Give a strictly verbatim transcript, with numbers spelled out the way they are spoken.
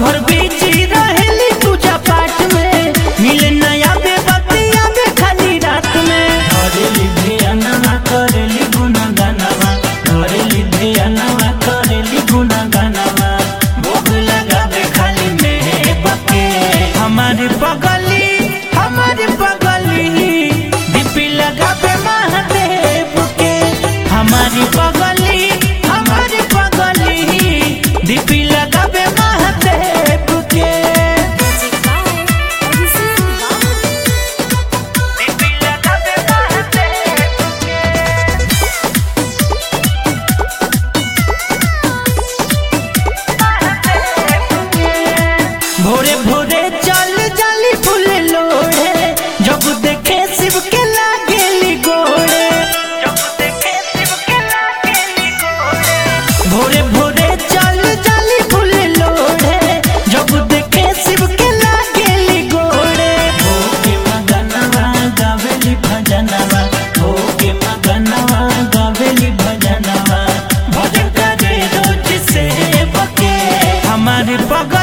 भर बीजी रहेली पूजा पाठ में, मिले नया बेबतिया में खाली रात में। करेली ध्यानवा करेली गुनगानवा, करेली ध्यानवा करेली गुनगानवा, भोग लगावे खाली में बके। हमारे बगली हमारे बगली दीपी लगावे महादेव के। हमारी बगली हमारी बगली दीपी लगावे महादेव के। दीपी लगावे महादेव के। भोरे भोरे चल जाली फूल लोढ़े, जब देखे शिव के लागेली गोड़े। जब देखे शिव के लागेली गोड़े। भोरे भोरे चल जाली फूल लोढ़े, जब देखे शिव के लागेली गोड़े। हो के मगनवा गावेली भजनवा, हो के मगनवा गावेली भजनवा, भजन करे रोज से बके। हमारे बगल